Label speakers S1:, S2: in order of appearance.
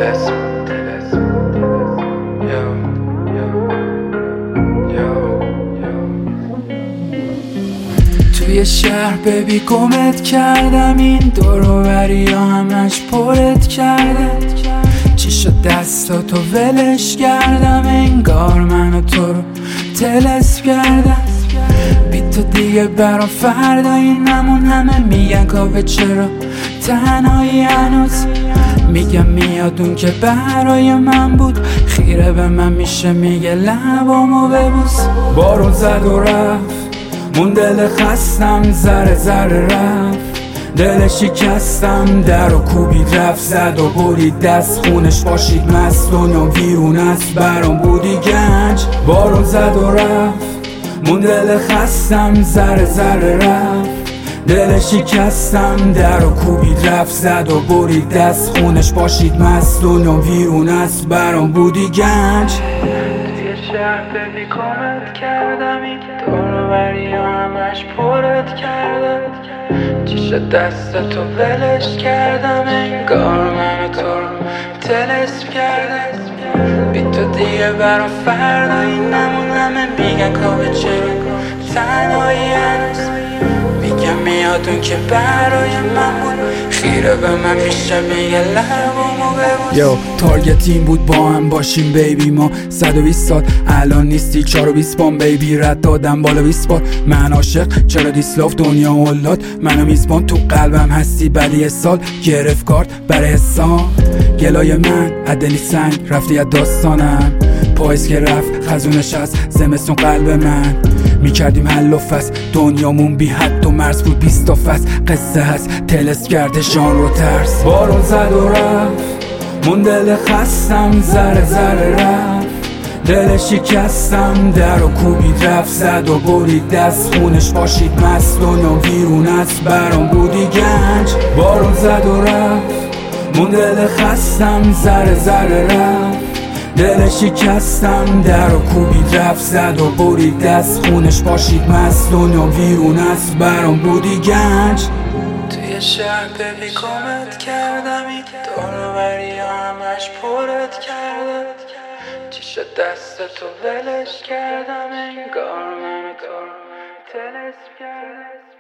S1: توی شهر ببی گمت کردم، این دوروبری ها همش پرت کرده. چی شد دستاتو ولش کردم، انگار من و تو رو تلسپ کردم. بی تو دیگه برام فردایی نمون، همه میگن کاوه چرا تنهایی هنوز. میگم میاد اون که برای من بود، خیره به من میشه میگه لبامو ببوس. بارون زد و رفت، مون دل خستم، ذره ذره رفت. دل شکستم، در و کوبید رفت، زد و برید دست، خونش باشید مست. دنیا ویرون است برام بودی گنج. بارون زد و رفت، مون دل خستم، ذره ذره رفت. دل شکستم، در و کوبید رفت، زد و برید دست، خونش باشید مست. دنیا ویرون است برام بودی گنج. توی شهر ببی کمت کردم، این دوروبری ها همش پرت کردم. چی شد دستتو ولش کردم، انگار من و تو رو تلسپ کردم. بی تو دیگه برام فردایی نمون، همه میگن کاوه چرا تنهایی هنوز. میگم میاد اون که برای من بود، خیره به من میشه میگه لبامو ببوس. یو تارگت این بود با هم باشیم بیبی، ما 120 سال الان نیستی 420 بام بیبی. رد دادم بالا 20 بار من عاشق، چرا دیسلاف دنیا اولاد. منو میزبان تو قلبم هستی، بعدی سال گرفت کارت برای حسام. گلای من عدلی سنگ رفتی از داستانم، پاییز که رفت خزونش از زمستون قلب من. میکردیم حل و فصل، دنیامون بی حد و مرز بود 20 تا فصل. قصه هست تلس کرده شان رو ترس. بارون زد و رفت، مون دل خستم، ذره ذره رفت. دل شکستم، در و کوبید رفت، زد و برید دست، خونش باشید مست. دنیا ویرون است برام بودی گنج. بارون زد و رفت، مون دل خستم، ذره ذره رفت. دل شکستم، در و کوبید رفت، زد و برید دست، خونش باشید مست. دنیا ویرون است برام بودی گنج. توی شهر ببی کمت کردم، این دوروبری ها همش پرت کردم. چی شد دستتو ولش کردم، انگار من و تو رو تلسپ کردم.